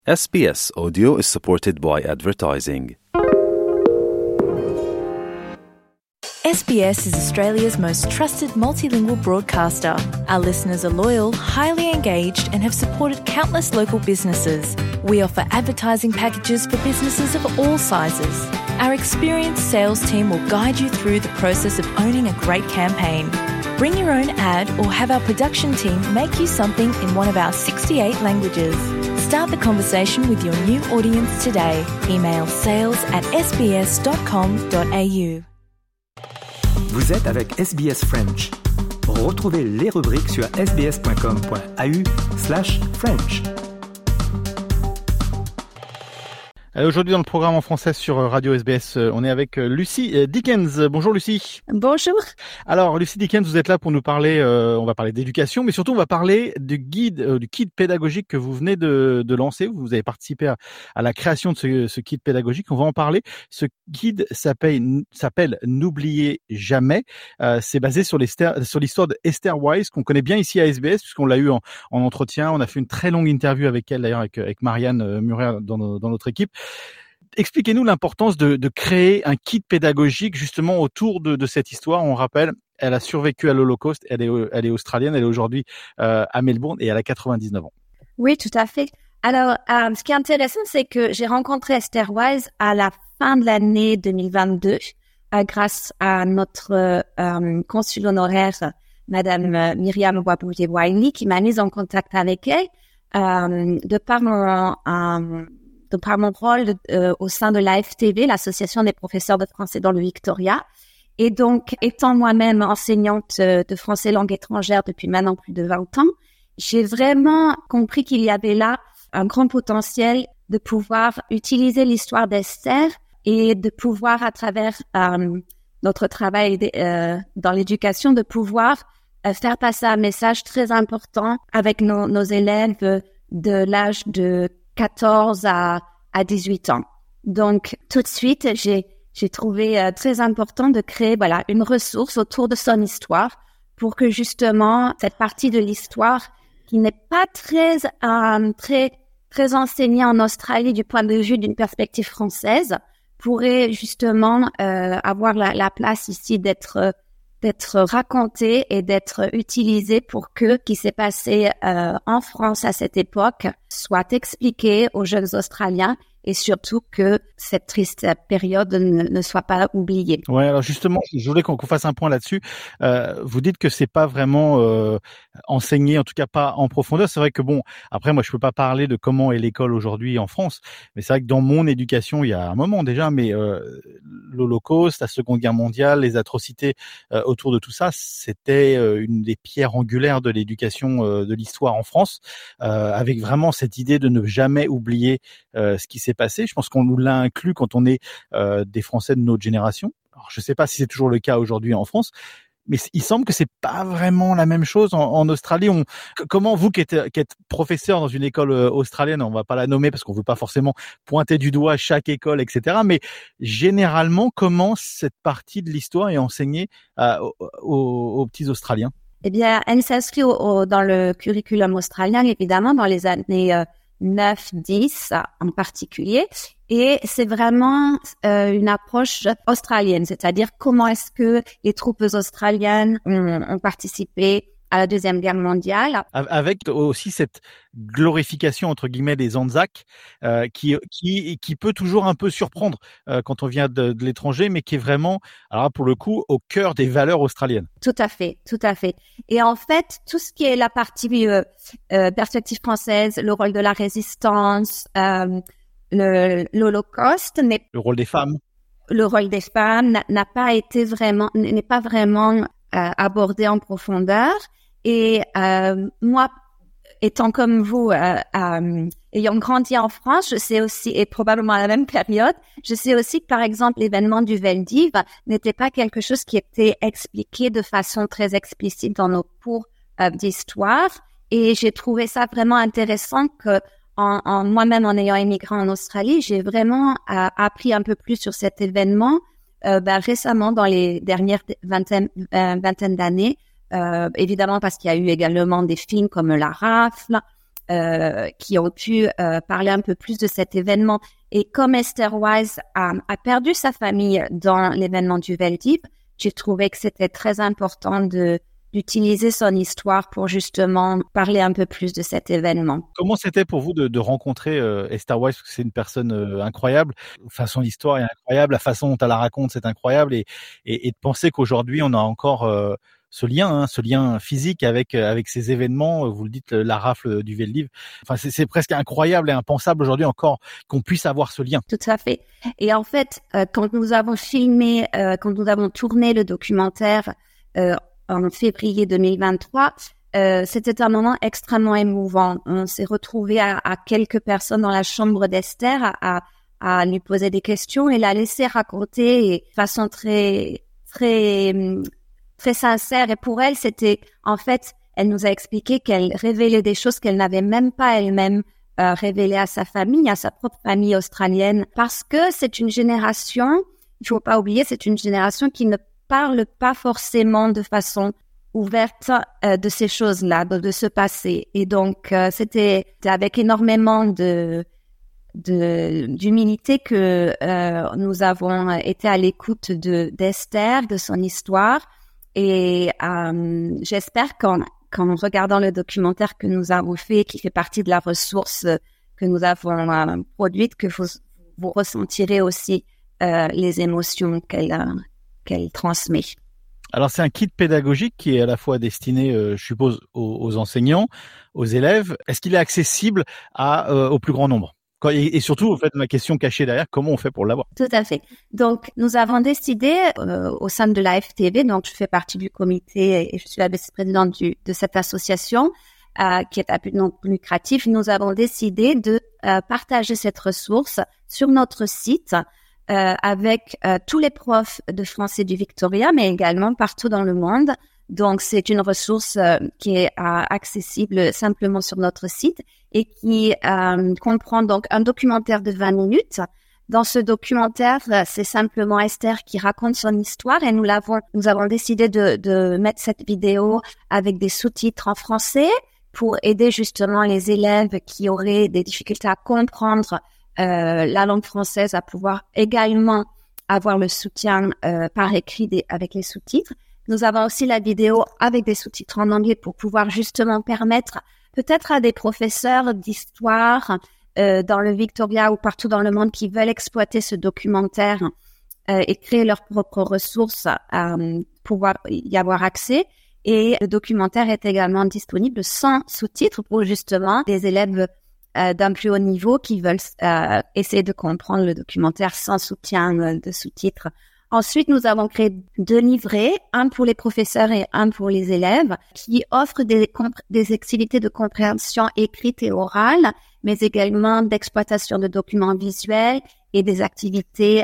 SBS Audio is supported by advertising. SBS is Australia's most trusted multilingual broadcaster. Our listeners are loyal, highly engaged, and have supported countless local businesses. We offer advertising packages for businesses of all sizes. Our experienced sales team will guide you through the process of owning a great campaign. Bring your own ad or have our production team make you something in one of our 68 languages. Start the conversation with your new audience today. Email sales@sbs.com.au. Vous êtes avec SBS French. Retrouvez les rubriques sur sbs.com.au/French. Aujourd'hui dans le programme en français sur Radio SBS, on est avec Lucy Dickens. Bonjour Lucy. Bonjour. Alors Lucy Dickens, vous êtes là pour nous parler, on va parler d'éducation, mais surtout on va parler du kit pédagogique que vous venez de lancer. Vous avez participé à la création de ce kit pédagogique, on va en parler. Ce kit s'appelle N'oubliez jamais. C'est basé sur l'histoire d'Esther Wise, qu'on connaît bien ici à SBS, puisqu'on l'a eu en entretien. On a fait une très longue interview avec elle, d'ailleurs avec Marianne Murer dans notre équipe. Expliquez-nous l'importance de créer un kit pédagogique justement autour de cette histoire. On rappelle, elle a survécu à l'Holocauste, elle est australienne, elle est aujourd'hui à Melbourne et elle a 99 ans. Oui, tout à fait. Alors, ce qui est intéressant, c'est que j'ai rencontré Esther Wise à la fin de l'année 2022 grâce à notre consul honoraire, Madame Myriam Wabouye-Wiley, qui m'a mise en contact avec elle de par mon rôle au sein de l'AFTV, l'Association des professeurs de français dans le Victoria. Et donc, étant moi-même enseignante de français langue étrangère depuis maintenant plus de 20 ans, j'ai vraiment compris qu'il y avait là un grand potentiel de pouvoir utiliser l'histoire d'Esther et de pouvoir, à travers notre travail dans l'éducation, de pouvoir faire passer un message très important avec nos élèves de l'âge de 14 à 18 ans. Donc, tout de suite, j'ai trouvé très important de créer une ressource autour de son histoire pour que justement cette partie de l'histoire qui n'est pas très enseignée en Australie du point de vue d'une perspective française pourrait justement avoir la place ici d'être racontée et d'être utilisée pour que ce qui s'est passé en France à cette époque soit expliqué aux jeunes Australiens et surtout que cette triste période ne soit pas oubliée. Ouais, alors justement, je voulais qu'on fasse un point là-dessus. Vous dites que c'est pas vraiment enseigné, en tout cas pas en profondeur. C'est vrai que bon, après moi je peux pas parler de comment est l'école aujourd'hui en France, mais c'est vrai que dans mon éducation, il y a un moment déjà, mais l'Holocauste, la Seconde Guerre mondiale, les atrocités autour de tout ça, c'était une des pierres angulaires de l'éducation de l'histoire en France, avec vraiment cette idée de ne jamais oublier ce qui s'est passé. Je pense qu'on nous l'a inclus quand on est des Français de notre génération. Alors, je ne sais pas si c'est toujours le cas aujourd'hui en France, mais il semble que c'est pas vraiment la même chose en Australie. Comment vous qui êtes professeur dans une école australienne, on va pas la nommer parce qu'on veut pas forcément pointer du doigt chaque école, etc. Mais généralement, comment cette partie de l'histoire est enseignée aux petits Australiens? Eh bien, elle s'inscrit dans le curriculum australien, évidemment, dans les années 9, 10 en particulier. Et c'est vraiment une approche australienne, c'est-à-dire comment est-ce que les troupes australiennes ont participé à la Deuxième Guerre mondiale. Avec aussi cette glorification, entre guillemets, des Anzacs, qui peut toujours un peu surprendre quand on vient de l'étranger, mais qui est vraiment, alors pour le coup, au cœur des valeurs australiennes. Tout à fait, tout à fait. Et en fait, tout ce qui est la partie perspective française, le rôle de la résistance, l'Holocauste, le rôle des femmes. Le rôle des femmes n'est pas vraiment abordé en profondeur. Et moi, étant comme vous, ayant grandi en France, je sais aussi, et probablement à la même période, je sais aussi que, par exemple, l'événement du Veldiv n'était pas quelque chose qui était expliqué de façon très explicite dans nos cours d'histoire. Et j'ai trouvé ça vraiment intéressant que moi-même, en ayant émigré en Australie, j'ai vraiment appris un peu plus sur cet événement récemment, dans les dernières vingtaine d'années. Évidemment parce qu'il y a eu également des films comme La Rafle, qui ont pu parler un peu plus de cet événement. Et comme Esther Wise a perdu sa famille dans l'événement du Veldiv, j'ai trouvé que c'était très important d'utiliser son histoire pour justement parler un peu plus de cet événement. Comment c'était pour vous de rencontrer Esther Wise, parce que c'est une personne incroyable. Enfin, son histoire est incroyable, la façon dont elle la raconte, c'est incroyable, et de penser qu'aujourd'hui on a encore ce lien physique avec ces événements. Vous le dites, la rafle du Veldiv. Enfin, c'est presque incroyable et impensable aujourd'hui encore qu'on puisse avoir ce lien. Tout à fait. Et en fait, quand nous avons tourné le documentaire en février 2023, c'était un moment extrêmement émouvant. On s'est retrouvés à quelques personnes dans la chambre d'Esther à lui poser des questions et la laisser raconter de façon très sincère. Et pour elle, elle nous a expliqué qu'elle révélait des choses qu'elle n'avait même pas elle-même révélées à sa famille, à sa propre famille australienne, parce que c'est une génération, il faut pas oublier, c'est une génération qui ne parle pas forcément de façon ouverte de ces choses-là, de ce passé. Et donc, c'était avec énormément d'humilité que nous avons été à l'écoute d'Esther, de son histoire. Et j'espère qu'en regardant le documentaire que nous avons fait, qui fait partie de la ressource que nous avons produite, que vous ressentirez aussi les émotions qu'elle transmet. Alors, c'est un kit pédagogique qui est à la fois destiné, je suppose, aux enseignants, aux élèves. Est-ce qu'il est accessible au plus grand nombre ? Et surtout, en fait, ma question cachée derrière, comment on fait pour l'avoir? Tout à fait. Donc, nous avons décidé au sein de la FTV, donc je fais partie du comité et je suis la vice-présidente de cette association qui est à but non lucratif. Nous avons décidé de partager cette ressource sur notre site avec tous les profs de français du Victoria, mais également partout dans le monde. Donc, c'est une ressource qui est accessible simplement sur notre site et qui comprend donc un documentaire de 20 minutes. Dans ce documentaire, c'est simplement Esther qui raconte son histoire et nous avons décidé de mettre cette vidéo avec des sous-titres en français pour aider justement les élèves qui auraient des difficultés à comprendre la langue française à pouvoir également avoir le soutien par écrit avec les sous-titres. Nous avons aussi la vidéo avec des sous-titres en anglais pour pouvoir justement permettre peut-être à des professeurs d'histoire dans le Victoria ou partout dans le monde qui veulent exploiter ce documentaire et créer leurs propres ressources pouvoir y avoir accès. Et le documentaire est également disponible sans sous-titres pour justement des élèves d'un plus haut niveau qui veulent essayer de comprendre le documentaire sans soutien de sous-titres. Ensuite, nous avons créé 2 livrets, un pour les professeurs et un pour les élèves, qui offrent des activités de compréhension écrite et orale, mais également d'exploitation de documents visuels et des activités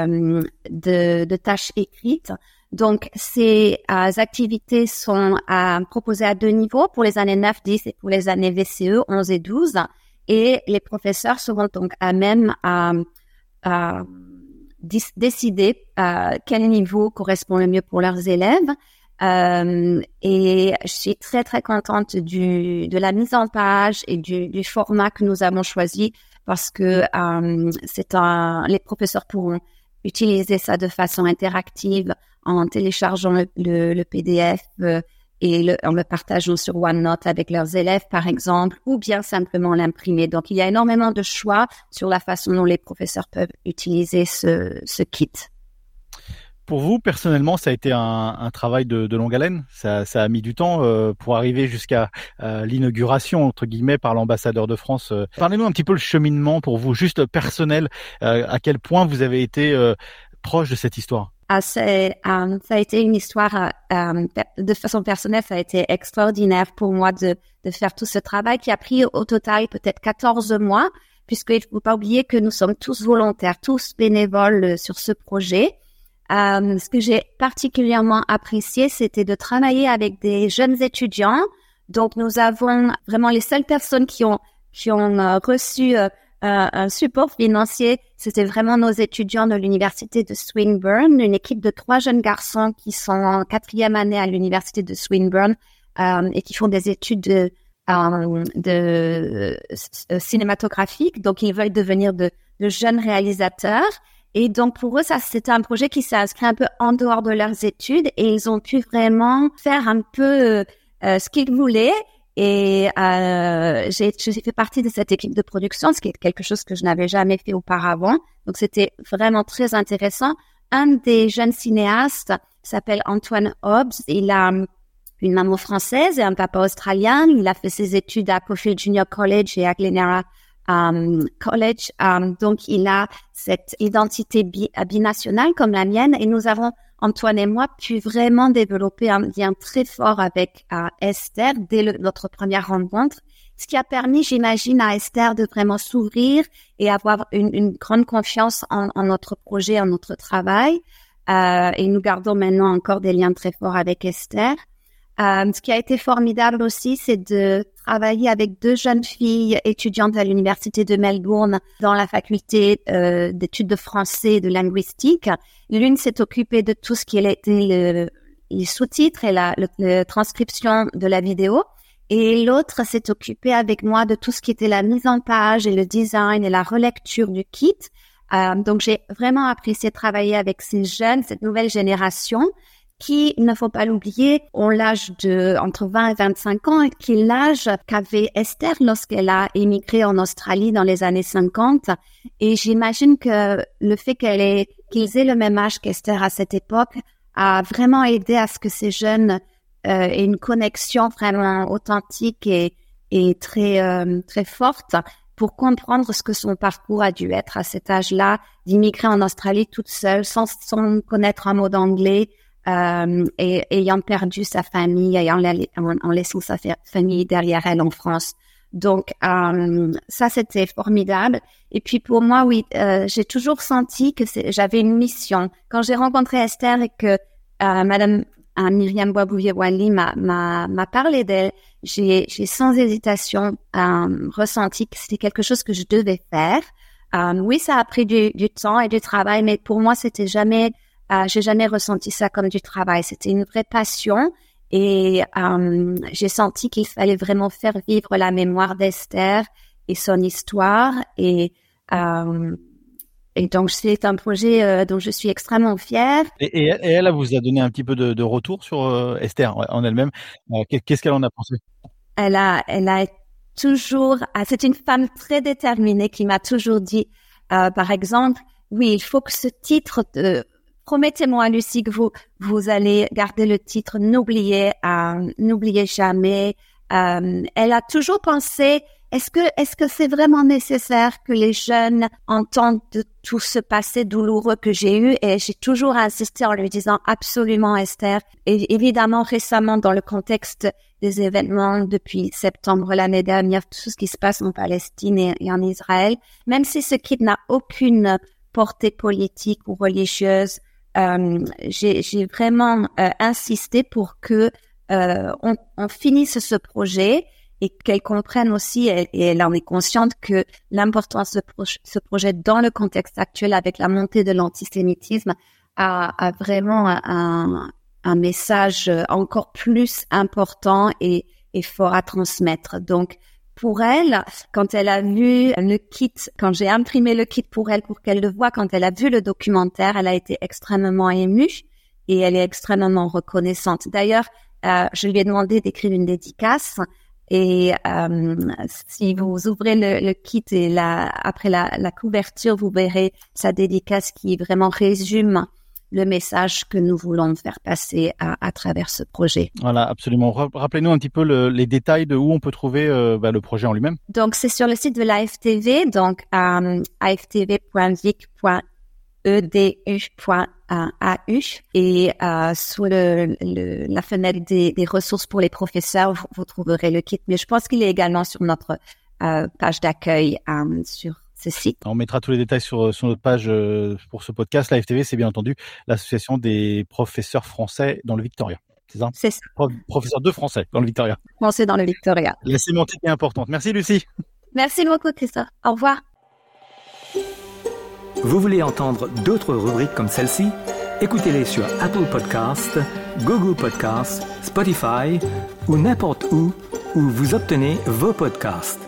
de tâches écrites. Donc, ces activités sont proposées à 2 niveaux, pour les années 9, 10 et pour les années VCE 11 et 12. Et les professeurs seront donc à même à décider quel niveau correspond le mieux pour leurs élèves. Et je suis très, très contente de la mise en page et du format que nous avons choisi parce que les professeurs pourront utiliser ça de façon interactive en téléchargeant le PDF et en le partageant sur OneNote avec leurs élèves, par exemple, ou bien simplement l'imprimer. Donc, il y a énormément de choix sur la façon dont les professeurs peuvent utiliser ce kit. Pour vous, personnellement, ça a été un travail de longue haleine. Ça a mis du temps pour arriver jusqu'à l'inauguration, entre guillemets, par l'ambassadeur de France. Parlez-nous un petit peu le cheminement pour vous, juste personnel, à quel point vous avez été proche de cette histoire. Ça a été une histoire de façon personnelle, ça a été extraordinaire pour moi de faire tout ce travail qui a pris au total peut-être 14 mois, puisqu'il ne faut pas oublier que nous sommes tous volontaires, tous bénévoles sur ce projet. Ce que j'ai particulièrement apprécié, c'était de travailler avec des jeunes étudiants. Donc, nous avons vraiment les seules personnes qui ont reçu un support financier. C'était vraiment nos étudiants de l'université de Swinburne, une équipe de 3 jeunes garçons qui sont en 4e année à l'université de Swinburne et qui font des études cinématographiques. Donc, ils veulent devenir de jeunes réalisateurs. Et donc, pour eux, ça, c'était un projet qui s'est inscrit un peu en dehors de leurs études et ils ont pu vraiment faire un peu ce qu'ils voulaient. Et j'ai fait partie de cette équipe de production, ce qui est quelque chose que je n'avais jamais fait auparavant. Donc, c'était vraiment très intéressant. Un des jeunes cinéastes s'appelle Antoine Hobbs. Il a une maman française et un papa australien. Il a fait ses études à Caulfield Junior College et à Glenera College. Donc, il a cette identité binationale comme la mienne. Et nous avons, Antoine et moi, pu vraiment développer un lien très fort avec Esther dès notre première rencontre. Ce qui a permis, j'imagine, à Esther de vraiment s'ouvrir et avoir une grande confiance en notre projet, en notre travail. Et nous gardons maintenant encore des liens très forts avec Esther. Ce qui a été formidable aussi, c'est de travailler avec 2 jeunes filles étudiantes à l'université de Melbourne dans la faculté d'études de français et de linguistique. L'une s'est occupée de tout ce qui était les sous-titres et la transcription de la vidéo. Et l'autre s'est occupée avec moi de tout ce qui était la mise en page et le design et la relecture du kit. Donc, j'ai vraiment apprécié travailler avec ces jeunes, cette nouvelle génération qui, il ne faut pas l'oublier, ont l'âge de entre 20 et 25 ans, qui est l'âge qu'avait Esther lorsqu'elle a émigré en Australie dans les années 50. Et j'imagine que le fait qu'ils aient le même âge qu'Esther à cette époque a vraiment aidé à ce que ces jeunes aient une connexion vraiment authentique et très forte pour comprendre ce que son parcours a dû être à cet âge-là, d'immigrer en Australie toute seule, sans connaître un mot d'anglais, et ayant perdu sa famille, en laissant sa famille derrière elle en France. Donc, ça, c'était formidable. Et puis, pour moi, oui, j'ai toujours senti que j'avais une mission. Quand j'ai rencontré Esther et que Madame Myriam Boisbouvier-Wally m'a parlé d'elle, j'ai sans hésitation ressenti que c'était quelque chose que je devais faire. Oui, ça a pris du temps et du travail, mais pour moi, j'ai jamais ressenti ça comme du travail. C'était une vraie passion et j'ai senti qu'il fallait vraiment faire vivre la mémoire d'Esther et son histoire et donc c'est un projet dont je suis extrêmement fière. Et elle vous a donné un petit peu de retour sur Esther en elle-même. Qu'est-ce qu'elle en a pensé? Elle a toujours, c'est une femme très déterminée qui m'a toujours dit, par exemple, oui, il faut que ce titre promettez-moi, Lucie, que vous allez garder le titre. N'oubliez jamais. Elle a toujours pensé, est-ce que c'est vraiment nécessaire que les jeunes entendent de tout ce passé douloureux que j'ai eu? Et j'ai toujours insisté en lui disant absolument, Esther. Et évidemment, récemment, dans le contexte des événements depuis septembre l'année dernière, tout ce qui se passe en Palestine et en Israël, même si ce kit n'a aucune portée politique ou religieuse, j'ai vraiment insisté pour que on finisse ce projet et qu'elle comprenne aussi, et elle en est consciente, que l'importance de ce projet dans le contexte actuel avec la montée de l'antisémitisme a vraiment un message encore plus important et fort à transmettre. Donc, pour elle, quand elle a vu le kit, quand j'ai imprimé le kit pour elle, pour qu'elle le voie, quand elle a vu le documentaire, elle a été extrêmement émue et elle est extrêmement reconnaissante. D'ailleurs, je lui ai demandé d'écrire une dédicace et si vous ouvrez le kit et après la couverture, vous verrez sa dédicace qui vraiment résume le message que nous voulons faire passer à travers ce projet. Voilà, absolument. Rappelez-nous un petit peu les détails de où on peut trouver le projet en lui-même. Donc, c'est sur le site de l'AFTV, donc aftv.vic.edu.au et sous la fenêtre des ressources pour les professeurs, vous trouverez le kit. Mais je pense qu'il est également sur notre page d'accueil sur ce site. On mettra tous les détails sur notre page pour ce podcast. La FTV, c'est bien entendu l'association des professeurs français dans le Victoria. C'est ça? C'est ça. Professeurs de français dans le Victoria. Français dans le Victoria. La sémantique est importante. Merci Lucie. Merci beaucoup Christophe. Au revoir. Vous voulez entendre d'autres rubriques comme celle-ci? Écoutez-les sur Apple Podcasts, Google Podcasts, Spotify ou n'importe où où vous obtenez vos podcasts.